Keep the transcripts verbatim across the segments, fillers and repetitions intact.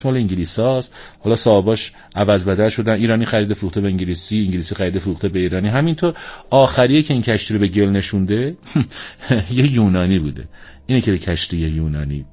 مال انگلیساست، حالا صاحباش عوض بدل شدن، ایرانی خریده فروخته به انگلیسی، انگلیسی خریده فروخته به ایرانی. همینطور آخریه که این کشتی رو به گل نشونده یه یونانی بوده. اینه که به کشتی یونانی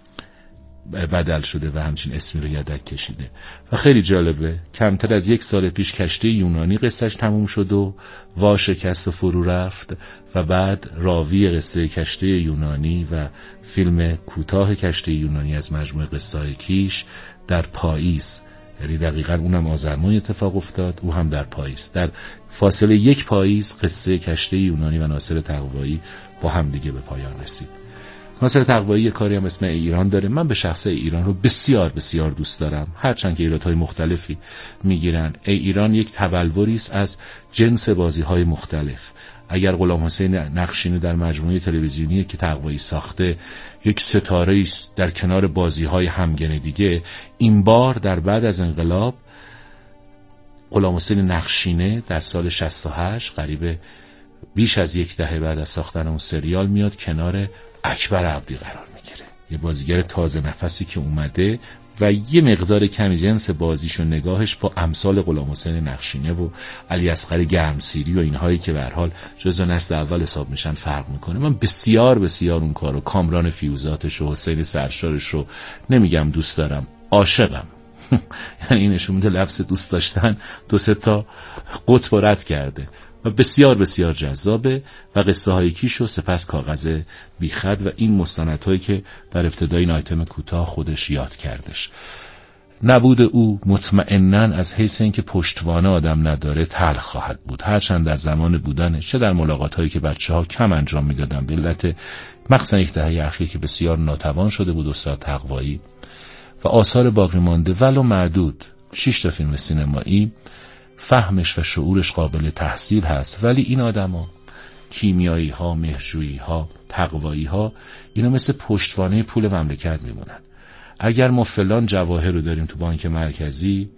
بدل شده و همچین اسمی رو یدک کشیده و خیلی جالبه. کمتر از یک سال پیش کشتی یونانی قصهش تموم شد و وا شکست و فرو رفت و بعد راوی قصه کشتی یونانی و فیلم کوتاه کشتی یونانی از مجموعه قصه‌های کیش در پاییز، یعنی دقیقاً اونم آذر ماه اتفاق افتاد، او هم در پاییز، در فاصله یک پاییز قصه کشتی یونانی و ناصر تقوایی با هم دیگه به پایان رسید. ناصر تقوایی یه کاری هم اسم ایران داره. من به شخص ایران رو بسیار بسیار دوست دارم، هرچند که ایرادهای مختلفی میگیرن. ای ایران یک تبلوری است از جنس بازی‌های مختلف. اگر غلام حسین نقشینی در مجموعه تلویزیونی که تقوایی ساخته یک ستاره است در کنار بازی‌های همگن دیگه، این بار در بعد از انقلاب غلام حسین نقشینه در سال شصت و هشت، قریب بیش از یک دهه بعد از ساختن اون سریال، میاد کنار اکبر عبدی قرار میگیره، یه بازیگر تازه نفسی که اومده و یه مقدار کمی جنس بازیش و نگاهش با امثال غلام حسین نقشینه و علی اصغر گرمسیری و اینهایی که به هر حال جزو نسل اول حساب میشن فرق میکنه. من بسیار بسیار اون کارو، کامران فیوزاتش و حسین سرشارش رو نمیگم دوست دارم، عاشقم. یعنی این نشون میده لفظ دوست داشتن دو سه تا قطب رد کرده و بسیار بسیار جذابه و قصه های کیش و سپس کاغذ بیخط و این مستندهایی که در ابتدای این آیتم کوتاه خودش یاد کردش. نبود او مطمئناً از حیث اینکه پشتوانه آدم نداره تلخ خواهد بود، هرچند در زمان بودنش، چه در ملاقات هایی که بچه ها کم انجام میدادن به علت مخصوصا یک دهه اخیر که بسیار ناتوان شده بود استاد تقوایی و آثار باقی مانده ولو معدود، شش تا فیلم سینمایی، فهمش و شعورش قابل تحصیل هست. ولی این آدما، کیمیایی ها، مهرجویی ها، تقوایی ها، اینا مثل پشتوانه پول مملکت میمونن. اگر ما فلان جواهر رو داریم تو بانک مرکزی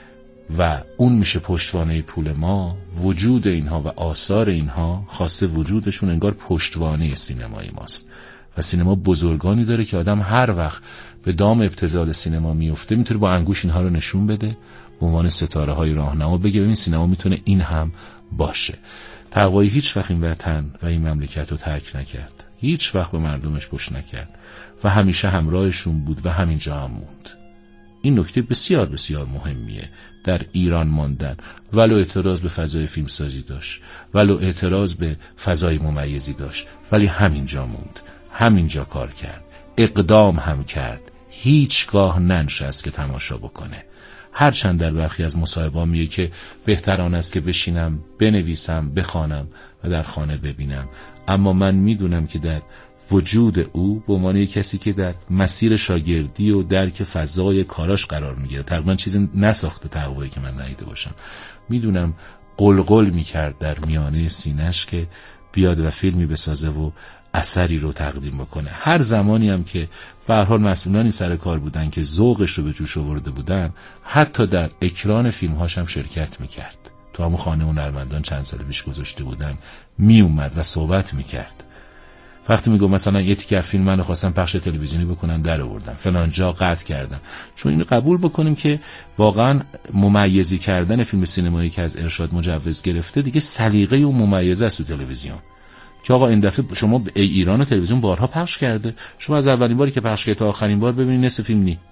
و اون میشه پشتوانه پول ما، وجود اینها و آثار اینها خاصه وجودشون انگار پشتوانه سینمای ماست و سینما بزرگانی داره که آدم هر وقت به دام ابتذال سینما میفته میتونه با انگوش اینها رو نشون بده، به عنوان ستاره های راهنما بگه ببین سینما میتونه این هم باشه. تقوایی هیچ وقت این وطن و این مملکت رو ترک نکرد، هیچ وقت به مردمش پشت نکرد و همیشه همراهشون بود و همینجا هم موند. این نکته بسیار بسیار مهمیه در ایران ماندن، ولو اعتراض به فضای فیلمسازی داشت، ولو اعتراض به فضای ممیزی داشت، ولی همینجا موند، همینجا کار کرد، اقدام هم کرد، هیچگاه ننشست که تماشا بکنه. هرچند در برخی از مصاحبه‌ها میگه که بهتر آن است که بشینم بنویسم بخوانم و در خانه ببینم، اما من میدونم که در وجود او به عنوان کسی که در مسیر شاگردی و درک فضای کاراش قرار میگیره، تقریبا چیزی نساخته تقوایی که من ندیده باشم، میدونم قلقل میکرد در میانه سینه‌اش که بیاد و فیلمی بسازه و اثری رو تقدیم بکنه. هر زمانی هم که به هر حال مسئولانی سر کار بودن که ذوقش رو به جوش آورده بودن، حتی در اکران فیلم‌هاش هم شرکت میکرد. تو همون خانه هنرمندان چند سال پیش گذاشته بودن، می اومد و صحبت میکرد. وقتی میگم مثلا یه تیکه فیلم منو خواستن پخش تلویزیونی بکنن در آوردن، فلان جا قطع کردن، چون اینو قبول بکنیم که واقعا ممیزی کردن فیلم سینمایی که از ارشاد مجوز گرفته دیگه سلیقه و ممیزه است تو تلویزیون. که آقا این دفعه شما ای ایران تلویزیون بارها پخش کرده، شما از اولین باری که پخش کرد تا آخرین بار ببینید نصف فیلم نی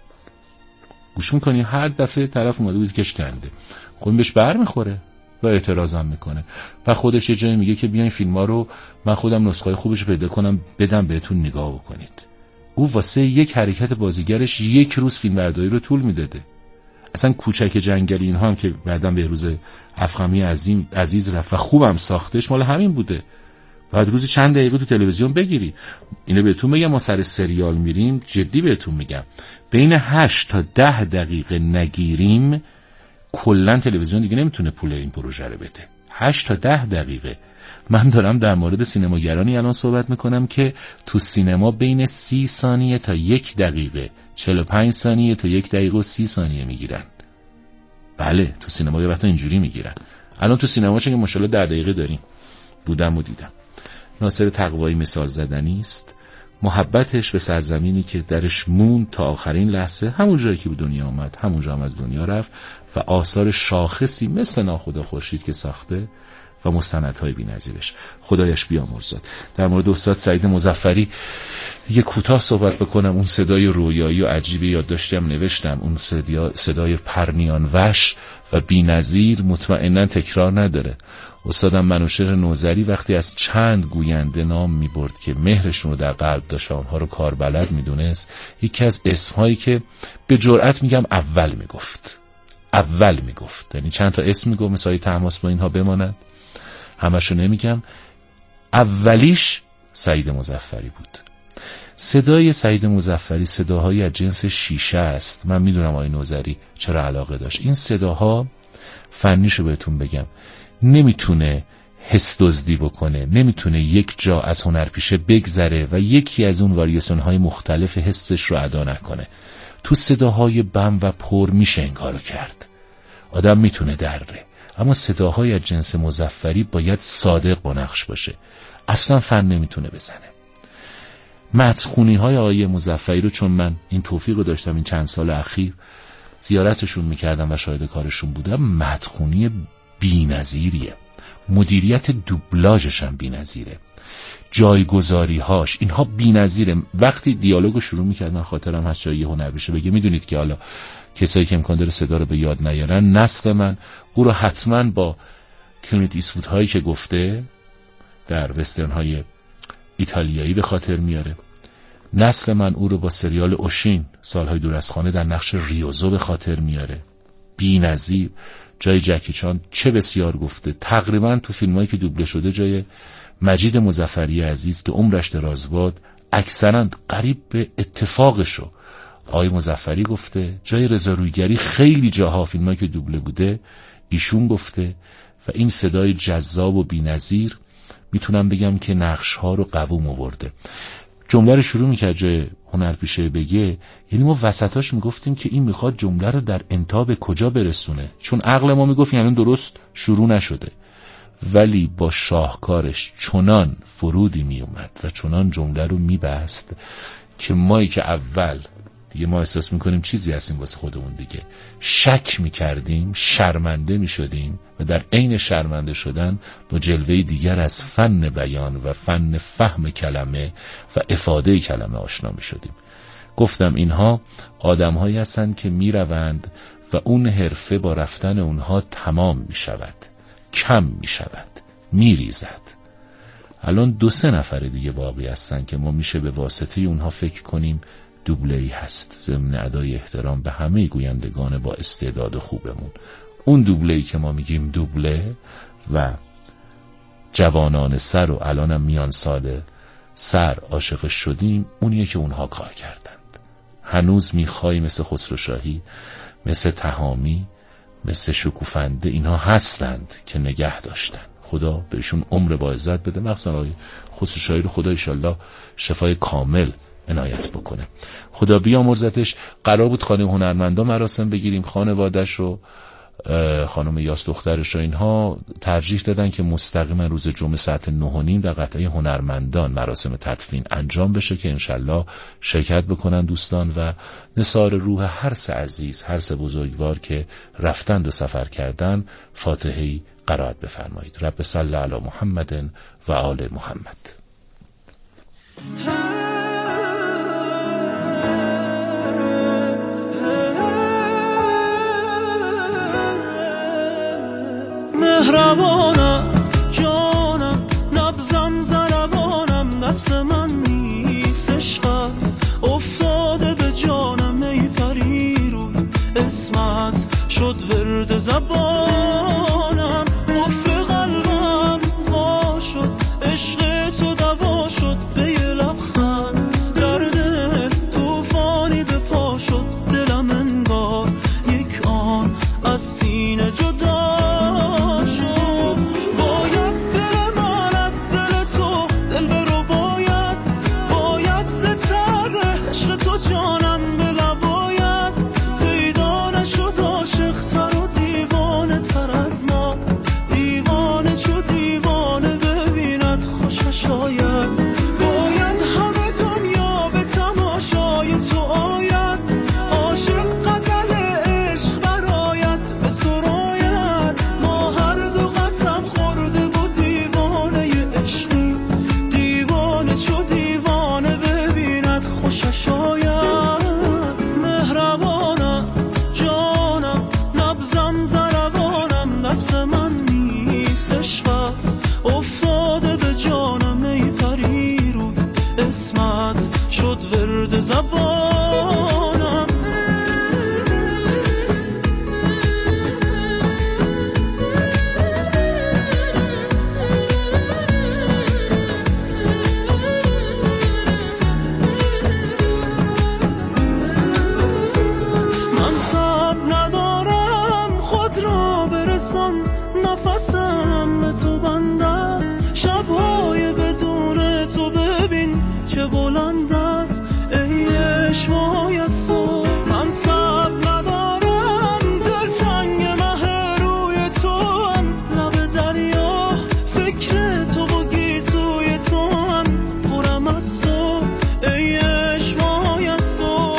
گوش میکنی، هر دفعه طرف اومده بود کش کنده، خب بهش بر میخوره و اعتراضم میکنه و خودش یه جایی میگه که بیاین فیلم‌ها رو من خودم نسخه خوبش پیدا کنم بدم بهتون نگاه بکنید. او واسه یک حرکت بازیگرش یک روز فیلمبرداری رو طول میداده. اصلا کوچک جنگلی اینها هم که بعداً بهروز افخمی عظیم عزیز رفت و خوبم ساختش مال همین بوده. بعد روزی چند دقیقه تو تلویزیون بگیری. اینو بهتون میگم، ما سر سریال میریم، جدی بهتون میگم بین هشت تا ده دقیقه نگیریم کلن تلویزیون دیگه نمیتونه پول این پروژه رو بده. هشت تا ده دقیقه. من دارم در مورد سینماگرانی الان صحبت میکنم که تو سینما بین سی ثانیه تا یک دقیقه، چهل و پنج ثانیه تا یک دقیقه و سی ثانیه میگیرن. بله تو سینما یه وقتا اینجوری میگیرن. الان تو سینما چون که ماشاءالله ده دقیقه داریم، بودم و دیدم. ناصر تقوایی مثال زدنی است. محبتش به سرزمینی که درش مون تا آخرین لحظه، همون جایی که به دنیا آمد همونجا هم از دنیا رفت و آثار شاخصی مثل ناخدا خورشید که ساخته و مستندهای بی‌نظیرش. خدایش بیامرزد. در مورد استاد سعید مظفری دیگه کوتاه صحبت بکنم. اون صدای رویایی و عجیبی یادداشتی هم نوشتم، اون صدای, صدای پرنیان وش و بی‌نظیر مطمئنا تکرار نداره. استادم منوچهر نوذری وقتی از چند گوینده نام می‌برد که مهرشون رو در قلب داشت و اونها رو کاربلد می‌دونست، یکی از اسمهایی که به جرئت میگم اول میگفت اول میگفت یعنی چند تا اسم میگفت مثلا تماس با اینها بماند، همشو نمیگم، اولیش سعید مظفری بود. صدای سعید مظفری صداهایی از جنس شیشه است. من میدونم آقای نوذری چرا علاقه داشت. این صداها فنیشو بهتون بگم، نمیتونه حس دزدی بکنه، نمیتونه یک جا از هنرپیشه بگذره و یکی از اون واریاسیون های مختلف حسش رو ادا نکنه. تو صداهای بم و پر میشه این کارو کرد، آدم میتونه دره، اما صداهای از جنس مظفری باید صادق با نقش باشه، اصلا فن نمیتونه بزنه. مدخونی های آقای مظفری رو چون من این توفیق رو داشتم این چند سال اخیر زیارتشون میکردم و شاهد کارشون بودم، مدخونی بی‌نظیریه، مدیریت دوبلاژش هم بی‌نظیره، جایگذاری هاش اینها بی‌نظیره. وقتی دیالوگو شروع میکرد من خاطرم هست جایی هنرپیشه بگه میدونید که حالا کسایی که امکان داره صدا رو به یاد نیارن، نسل من او رو حتما با کلینت ایستوود هایی که گفته در وسترن های ایتالیایی به خاطر میاره، نسل من او رو با سریال اوشین سالهای دور از خانه در نقش ریوزو به خاطر میاره، بی‌نظیر. جای جکی چان چه بسیار گفته، تقریبا تو فیلمایی که دوبله شده جای مجید مظفری عزیز که عمرش دراز باد اکثرا قریب به اتفاقشو آقای مظفری گفته، جای رضا رویگری خیلی جاها فیلمایی که دوبله بوده ایشون گفته و این صدای جذاب و بی‌نظیر میتونم بگم که نقش ها رو قووم آورده. جمله رو شروع میکرد جای هنرپیشه بگه، یعنی ما وسطاش میگفتیم که این میخواد جمله رو در انتها به کجا برسونه، چون عقل ما میگفت یعنی درست شروع نشده، ولی با شاهکارش چنان فرودی میومد و چنان جمله رو میبست که مایی که اول دیگه ما احساس میکنیم چیزی هستیم واسه خودمون دیگه، شک میکردیم، شرمنده میشدیم و در عین شرمنده شدن با جلوه دیگر از فن بیان و فن فهم کلمه و افاده کلمه آشنا میشدیم. گفتم اینها آدمهایی هستند که میروند و اون حرفه با رفتن اونها تمام میشود، کم میشود، میریزد. الان دو سه نفر دیگه باقی هستن که ما میشه به واسطه اونها فکر کنیم دوبله‌ای هست، ضمن ادای احترام به همه گویندگان با استعداد خوبمون. اون دوبله‌ای که ما میگیم دوبله و جوانان سر و الانم میان سال سر عاشقش شدیم، اونیه که اونها کار کردند. هنوز میخوای مثل خسروشاهی، مثل تهامی، مثل شکوفنده اینها هستند که نگه داشتن. خدا بهشون عمر با عزت بده، مخصوصا آقای خسروشاهی رو خدا انشالله شفای کامل عنایت بکنه. خدا بیامرزتش. قرار بود خانه هنرمندا مراسم بگیریم، خانواده‌اش رو، خانم یاس دخترش و اینها ترجیح دادن که مستقیما روز جمعه ساعت نه و نیم در قطعه هنرمندان مراسم تدفین انجام بشه که انشالله شرکت بکنن دوستان و نثار روح هر سه عزیز، هر سه بزرگوار که رفتند و سفر کردن فاتحه‌ای قرائت بفرمایید. رب صل علی محمد و آل محمد. مهربانم جانم، نبزم زربانم، دست من نیست عشقت افتاده به جانم، ای پری روی اسمت شد ورد زبانم، قفل قلبم وا شد، عشق تو دوا شد، به یه لبخند درد توفانی به پا شد، دلم انگار یک آن از سینه جدا جانم به لبایت پیدا نشد، عاشق تر و دیوانه تر ورد زبانم. من صبر ندارم خود را برسان، نفسم به تو بند است. شب‌های بدون تو ببین چه بلند است ای عشقای از تو. من صبر ندارم دلتنگ مه روی تو هم، لب دریا فکر تو و گیسوی تو هم، پرم از تو ای عشقای از تو.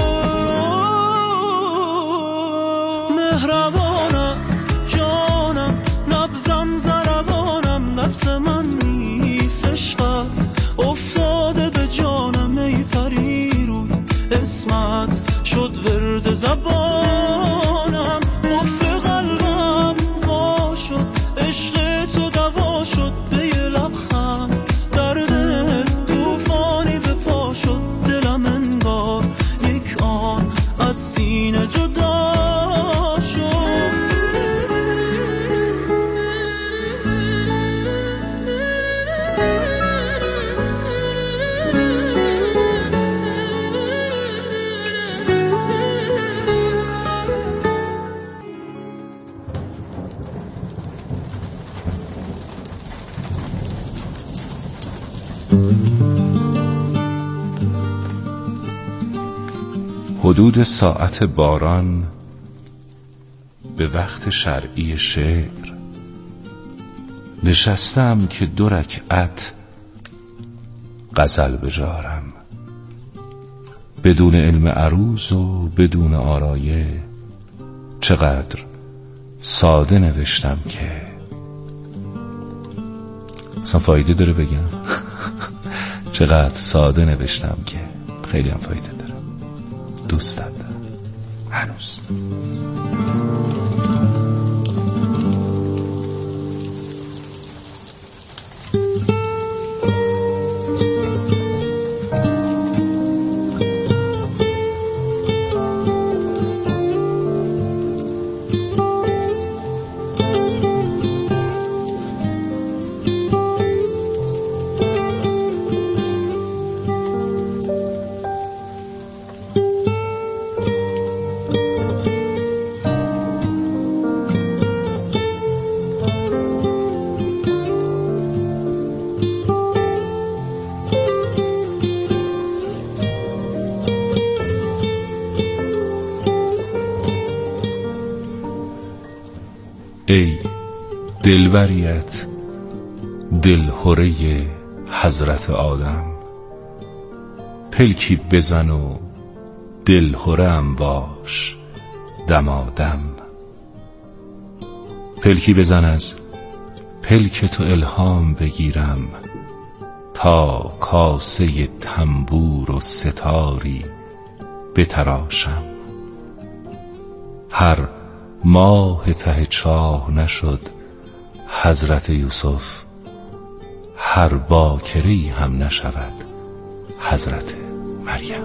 مهربانم جانم نبزم ضربانم، دست من نیست عشقت افتاده به جانم ای پری روی اسمت شد ورد زبانم. قفل قلبم وا شد عشق تو دوا شد به یه لبخند، درد توفانی به پا شد دلم انگار یک آن از سینه جدا شد. حدود ساعت باران به وقت شرعی شعر نشستم که دو رکعت غزل بجارم، بدون علم عروض و بدون آرایه. چقدر ساده نوشتم که اصلا فایده داره بگم. چقدر ساده نوشتم که خیلی هم فایده داره. دوستت دارم هنوز. ای دلبریت دلهره حضرت آدم، پلکی بزن و دلهره ام باش دمادم. پلکی بزن از پلک تو الهام بگیرم، تا کاسه تنبور و ستاری بتراشم. هر ماه ته چاه نشد حضرت یوسف، هر باکری هم نشود حضرت مریم.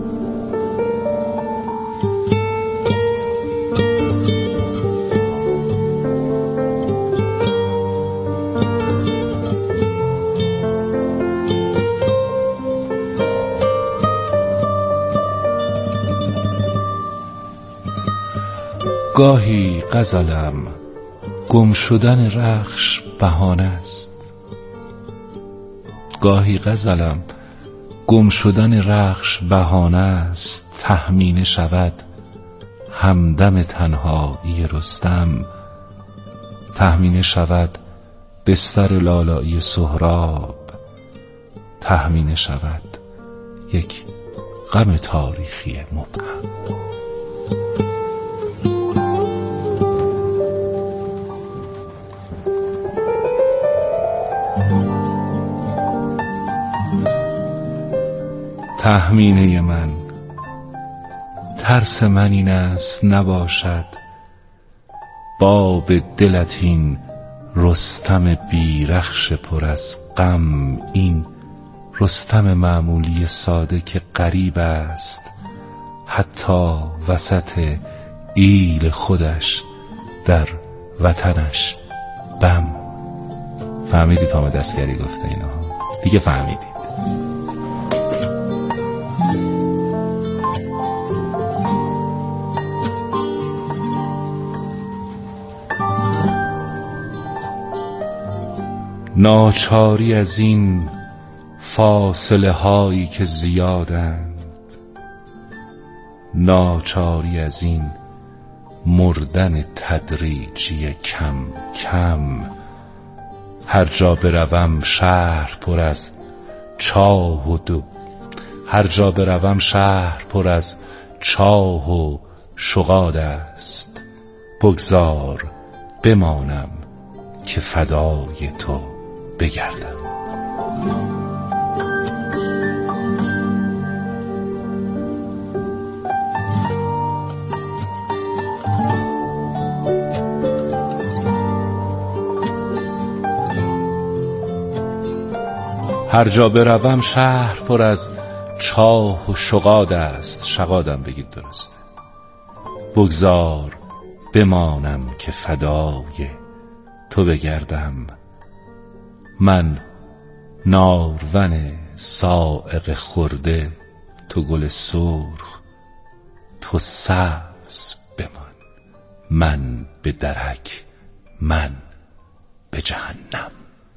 گاهی غزلم گم شدن رخش بهانه است، گاهی غزلم گم شدن رخش بهانه است. تهمینه شود همدم تنهایی رستم، تهمینه شود بستر لالایی سهراب، تهمینه شود یک غم تاریخی مبهم. تهمینه من، ترس من این است نباشد باب دلت این رستم بیرخش پر از غم، این رستم معمولی ساده که غریب است حتی وسط ایل خودش در وطنش بم. فهمیدید حامد عسگری گفته اینا؟ دیگه فهمیدید. ناچاری از این فاصله هایی که زیادند، ناچاری از این مردن تدریجی کم کم. هر جا بروم شهر پر از چاه و دو هر جا بروم شهر پر از چاه و شغاد است. بگذار بمانم که فدای تو بگردم. هر جا بروم شهر پر از چاه و شغاد است. شغادم بگید درسته. بگذار بمانم که فدای تو بگردم. من نارون صاعقه خورده، تو گل سرخ، تو سبز بمان. من به درک، من به جهنم.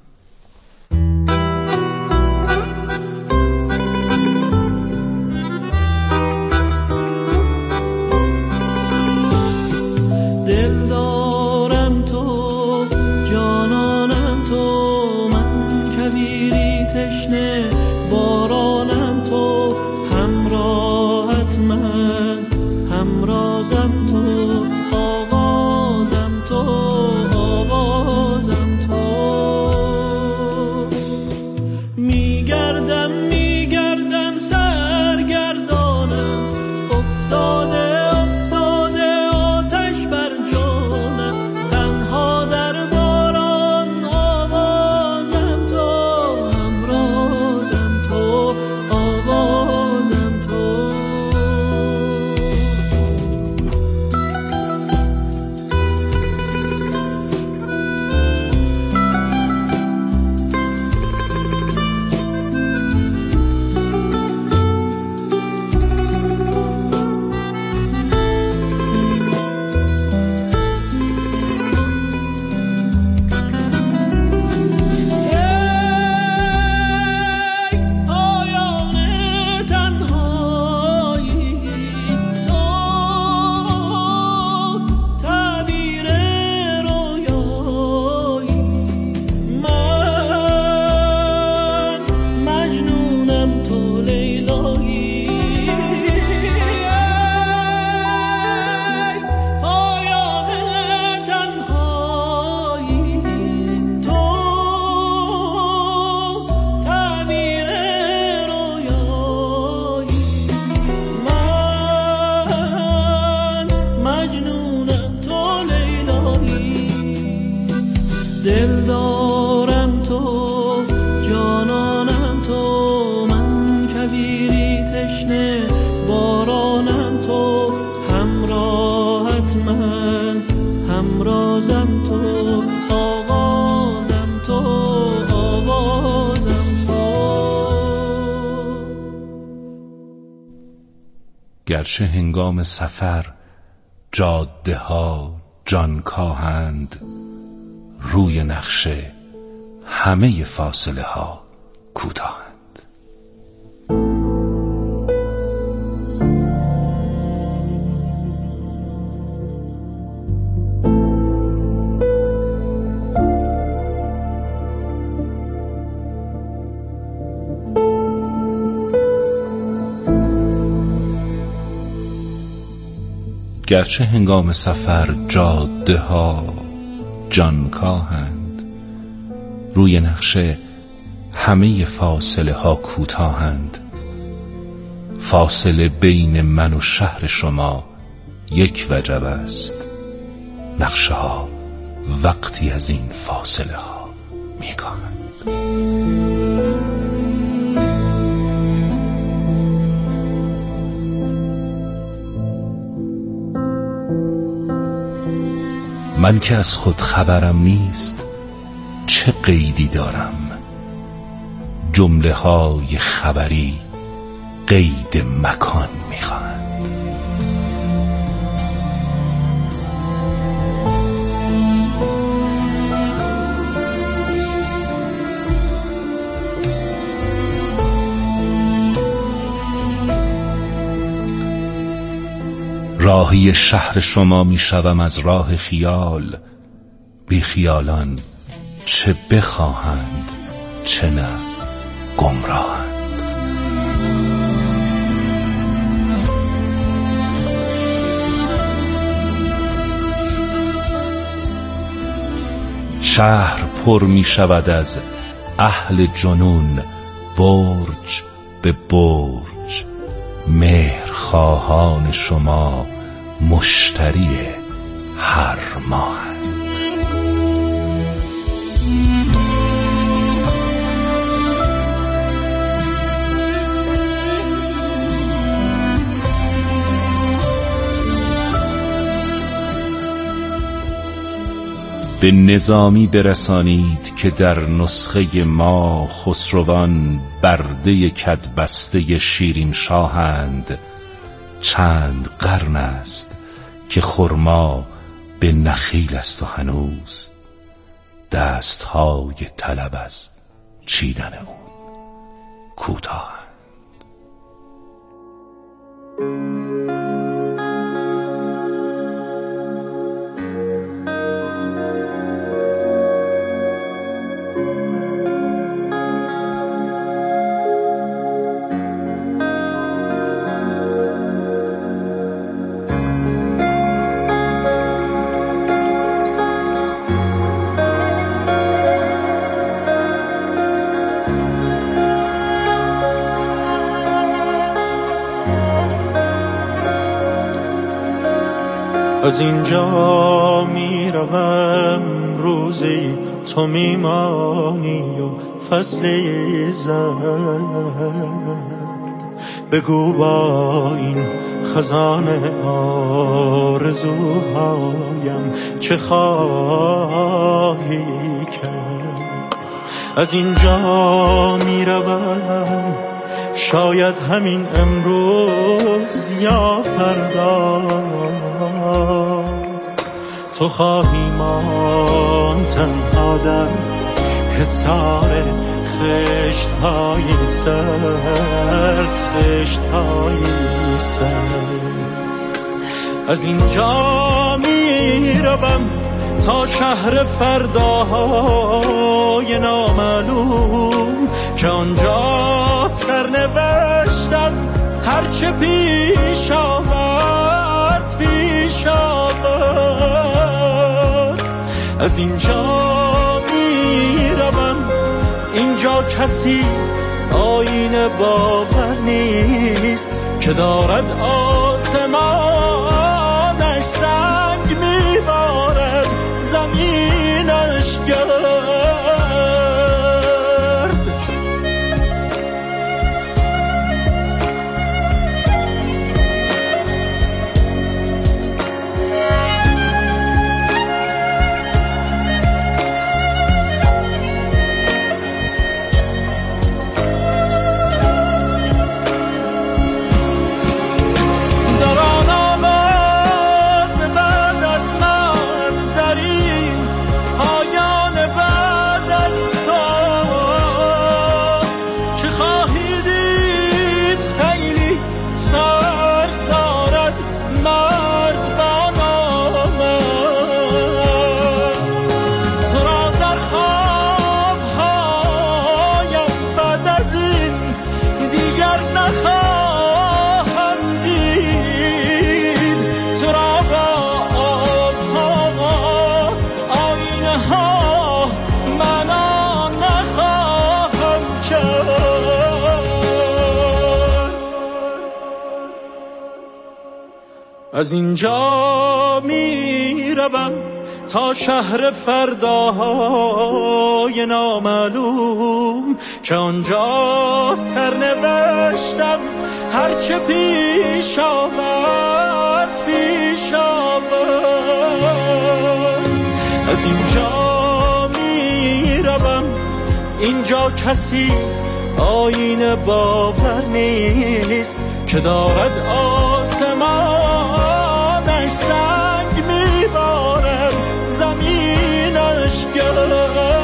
دل دارم تو، جانانم تو، من کویری تشنه بارانم تو، همراهت من، همرازم تو، آوازم تو، آوازم تو. میگردم میگردم سرگردانم، افتاده دل دارم تو، جانانم تو، من کویری تشنه بارانم تو، همراهت من، همرازم تو، آوازم تو، آوازم تو. گرچه هنگام سفر جاده ها جانکاهند، روی نقشه همه فاصله ها کوتاهند. گرچه هنگام سفر جاده ها جانکاهند، روی نقشه همه فاصله ها کوتاهند. فاصله بین من و شهر شما یک وجب است، نقشه ها وقتی از این فاصله ها میکاهند. من که از خود خبرم نیست چه قیدی دارم؟ جمله های خبری قید مکان میخواهند. راهی شهر شما میشوم از راه خیال، بی خیالان چه بخواهند چه نه گمراهند. شهر پر می شود از اهل جنون، برج به برج. مهرخواهان شما مشتری هر ماه. به نظامی برسانید که در نسخه ما خسروان برده کدبسته شیرین شاهند. چند قرن است که خرما به نخیل است و هنوز دستهای طلب از چیدن اون کوتاه. از اینجا می روم روزی تو میمانی و فصل زرد. بگو با این خزانه آرزوهایم چه خواهی کرد. از اینجا می روم شاید همین امروز یا فردا تو خواهی مان تنها در حصار خشت‌های سرد، خشت‌های سرد. از اینجا می روم تا شهر فرداهای نامعلوم که آنجا سرنوشتم هرچه پیش آورد پیش آورد. از اینجا می روم اینجا کسی آینه باور نیست که دارد آسمانش سنگ میبارد زمینش گرد. از اینجا می روم تا شهر فرداهای نامعلوم که آنجا سرنوشتم هرچه پیش آورد پیش آورد. از اینجا میروم، اینجا کسی آینه باور نیست که دارد آسمانش سنگ میبارد زمینش گرد.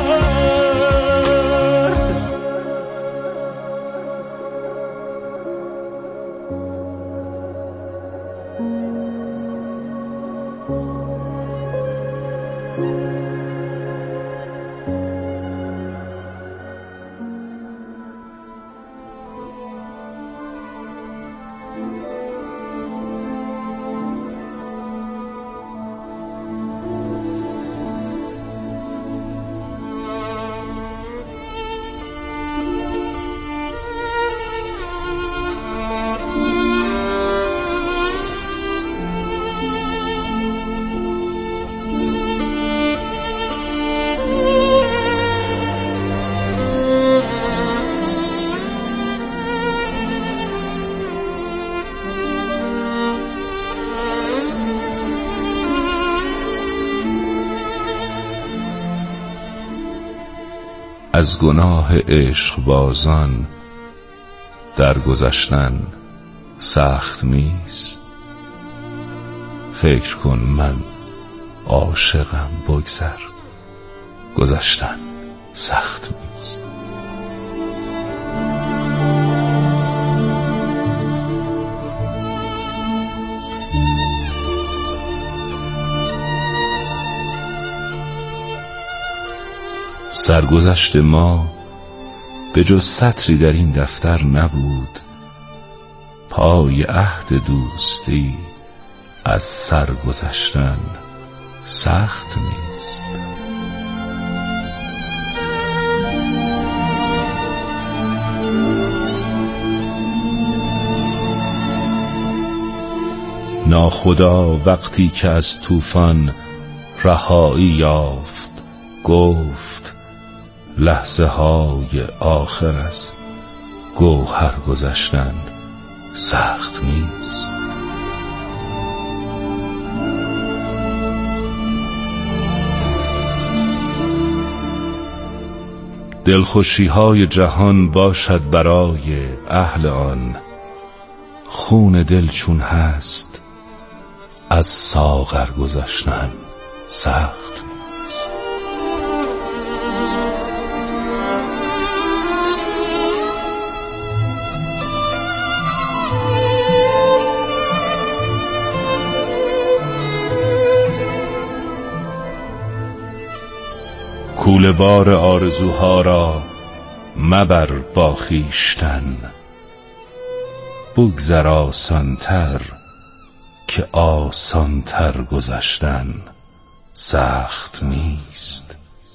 از گناه عشق بازان درگذشتن سخت نیست. فکر کن من عاشقم، بگذر، گذشتن سخت نیست. سرگذشت ما به جز سطری در این دفتر نبود، پای عهد دوستی از سرگذشتن سخت نیست. ناخدا وقتی که از طوفان رهایی یافت گفت لحظه های آخر از گوهر گذشتن سخت نیست. دلخوشی های جهان باشد برای اهل آن، خون دل چون هست از ساغر گذشتن سخت. کوله بار آرزوها را مبر با خویشتن، بگذر آسانتر که آسانتر گذشتن سخت نیست.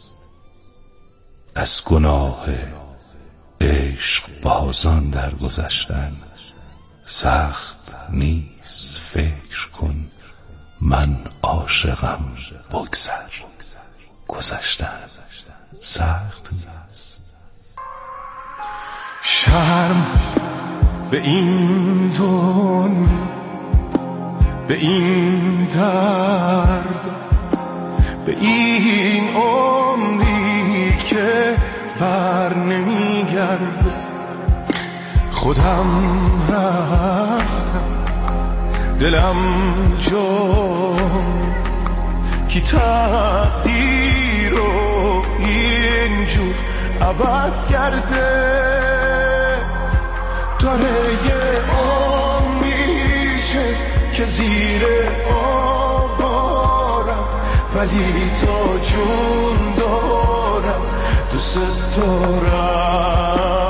از گناه عشق بازان در گذشتن سخت نیست. فکر کن من عاشقم، بگذر، گذشتن سخت نیست. شرم به این دنیا، به این درد، به این عمری که بر نمیگرده. خودم رفتم دلم جون کی تقدیر رو اینجور عوض کرده. داره یه میشه که زیر آوارم، ولی تا جون دارم دوست دارم.